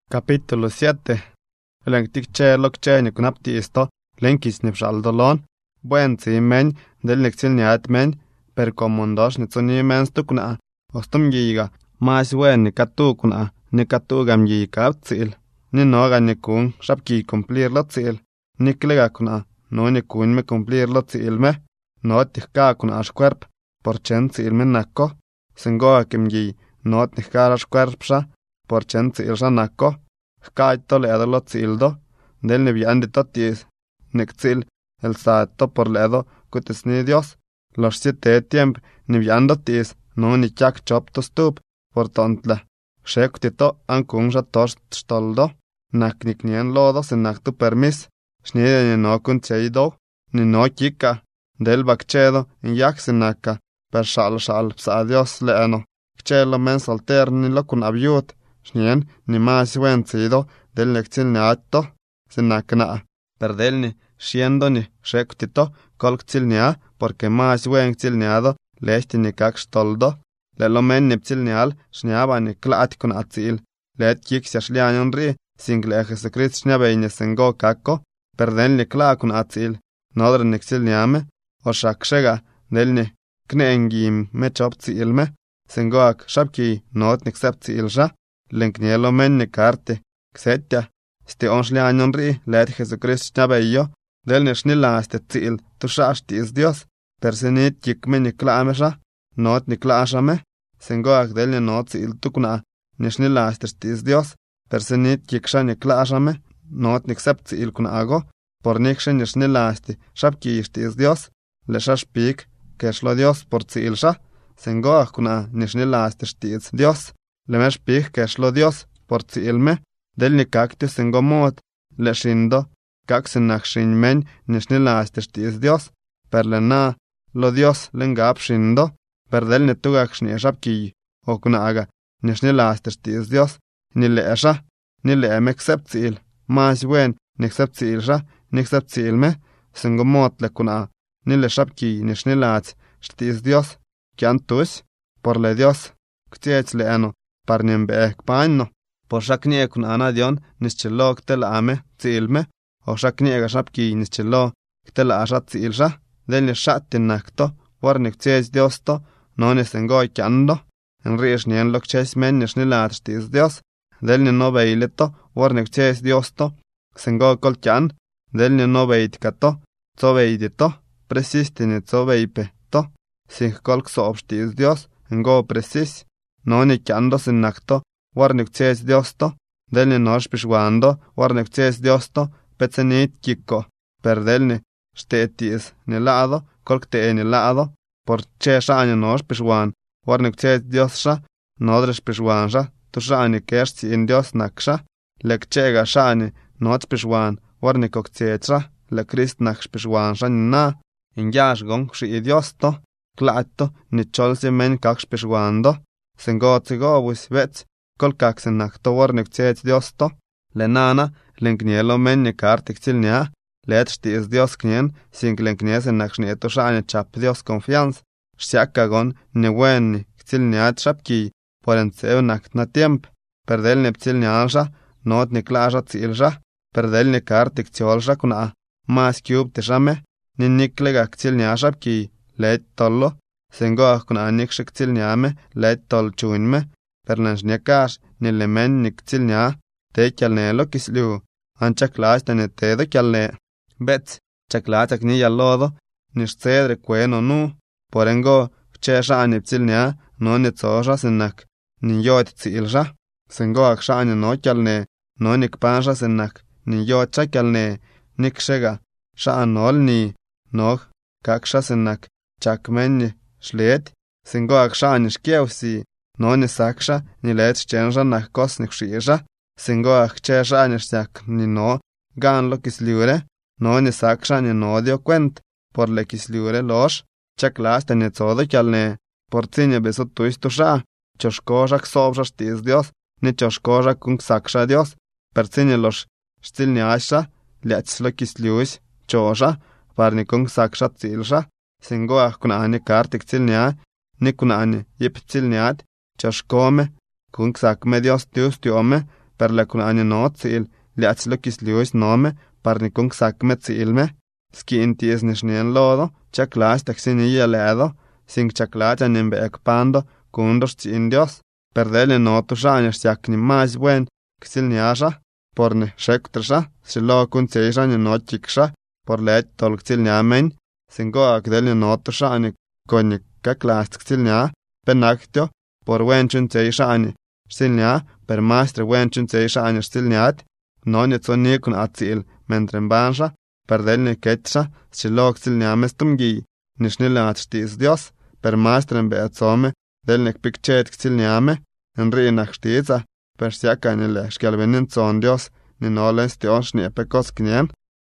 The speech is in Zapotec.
Capítulo 7. Len tikche lokche ni kunapti isto, lenkis ni pshaldolon. Buen si men, del nexil niat men, per comundos ni tsuni men stukuna. Ostum giga, mas wen ni katu gam giga tsil. Ni noga ni kun, shapki cumplir lo tsil. Ni klega kuna, no ni kun me cumplir lo tsil me. No tihka kuna ashkwerp, por chen tsil me nako. Sengoa kim gi, no tihka ashkwerp sha. Por chen tsil sha nako, hkaj to ledo lo tsildo, del ne viandi to ties, nek tsil, el sato por ledo, kutis ni Dios, los 7 tiemp, ni viando ties, no ni chak chop to stup, por tontla, shekti to ankung sha tost stoldo, nak niknien lodo se nak tu permis, shnide ni no kun cheido, ni no kika, del bakchedo, in yak se naka, per shal psa Dios leeno, kchelo men solter ni lo kun abiut, Shnien, ni más buen sido del nexil ni atto, sinakna, perdelni, siendo ni shektito, kolktil nia, porque más buen tilniado, lehti ni kakstoldo, le lo men niptil nial, shniaba ni klaat kun atzil, let kik siashlianion ri, single Jesucrist shniabeine sengo kako, perdelni kla kun atzil, nodre nexil niame, o shakshega, delni, kneengim me chop zilme, sengoak shabki, not nixep zilsha, Lenknielo men ni karte, ksetja, sti onshlianion ri, let Jesucrist shnabeyo, del nishnila este tzil, tu shashti is Dios, persenit jikme ni klaamesha, not ni klaashame, sengoak del ni not tzil tukuna, nishnila este is Dios, persenit jiksha ni klaashame, not ni ksep tzil kuna ago, por nikshe nishnila este, shabki ishti is Dios, le shashpik, keshlo Dios por tzilsha, sengoak kuna nishnila este is Dios, le meshpich keshlo Dios por tzilme, del ni kakti sengomot, le shindo, kak sinak shinmen nishnila is Dios, per le na, lo Dios lengap shindo, per del ni tugak shnieshapki, o kunaga, nishnila is Dios, ni le esha, ni le emeksep tzil, mas wen, niksep tzilsha, niksep tzilme, sengomot le kuna, ni le shapki nishnila is Dios, kiantus, por le Dios, ktiech le eno, parnien beek pañno, por shaknie kun anadion nischelo ktela ame tzilme, o shakniega shapki nischelo ktela asha tzilsha, del ni shatin nakto, warnik tsiech Diosto, no nisengoi kiando, en rish nien lok ches men nishnilat is Dios, del ni no beileto, warnik tsiech Diosto, sengoi kol kian, del ni no beitkato, tso beidito, presistini tso beipe to, sing kolk soobshti is Dios, ngo presis, no ni kiando sin nakto, warnik tsiech Diosto, del ni nosh pishwando, warnik tsiech Diosto, petsenit kiko, per del ni shtetis ni lado, kolkte ni lado, por che shani nosh pishwan, warnik tsiech Diosha, nodresh pishwansha, tu shani kersi in Dios naksha, lek chega shani noch pishwan, warnik ok tsiechra, le Christ naksh pishwansha ni na, in yash gong shi Diosto, klato ni cholsi men kaksh pishwando, Sengotzigowis vets, kolkaksen nakto warnik tsiech Diosto, le nana, lenknielo men ni kartik tilnia, let shti is Dios knien, sing lenkniesen nakshnieto shani chap Dios confianz, shsiakagon ni wen ni ktilnia chapki, por entseu naktna tiemp, perdel ni ptilnialsha, not ni klasha tsilsha, perdel ni kartik tjolsha kuna, mas kiub tishame, ni niklega ktilnia shapki, let tollo, Sengoak kuna nikshik tilniame, leit tol chuinme, per lenshniakash, ni lemen nik tilnia, te kialnelo kisliu, an chaklash tene tedo kialne. Bets, chaklachak ni yalodo, nishcedre cueno nu, porengo, chesha ani tilnia, no ni tsosha sinak, ni yot tsilsha, sengoak shani no kialne, no nik pansha sinak, ni yot cha kialne, nik shega, sha nol ni, no, kaksha sinak, chakmen Shlet, sengoak shani shkiewsi, no ni saksha, ni let shchensha nak kosnik shiisha, sengoak chesha ni shyak ni no, gan lo kisliure, no ni saksha ni no dio kwent, por le kisliure losh, chaklas teni tsodo kialne, por tsinye beso tuistusha, choshkosha ksobsha shtiz Dios, ni choshkosha kung saksha Dios, per tsinye losh shtilni asha, liats lo kisliuis, chosha, par ni kung saksha tsilsha, Sengoak kuna ani kartik tilnia, ni kuna ani yip tilniat, chashkome, kung sakme Dios tius tiome, per le kun anya no tsil, liats lo kislius nome, par ni kung sakme tsilme, skin ties nishnien lodo, chaklas taksin ledo, sing chaklas animbe ekpando, kundos tsin Dios, per dele no tu shañas yak ni más buen, ksil ni asha, por ne shektrsha, silo kun tseisha ni no chiksha, por let tol ksil ni amen, singo ak dele no tu shani, konye kaklas ksil ni a, penaktio, por wenchun tseisha ani, ksil ni a, per maestre wenchun tseisha ani ksil ni at, no ni tsoni kun atsil, mentren bansha, per dele ni ketsha, silo ksil ni amestumgi, nishnile atstis Dios, per maestre mbe atsome, del nek pikchet ksil ni ame, enri nak shtiza, per siaka ni le shkelvenin tson Dios, ni nolen stion shni epekos knien,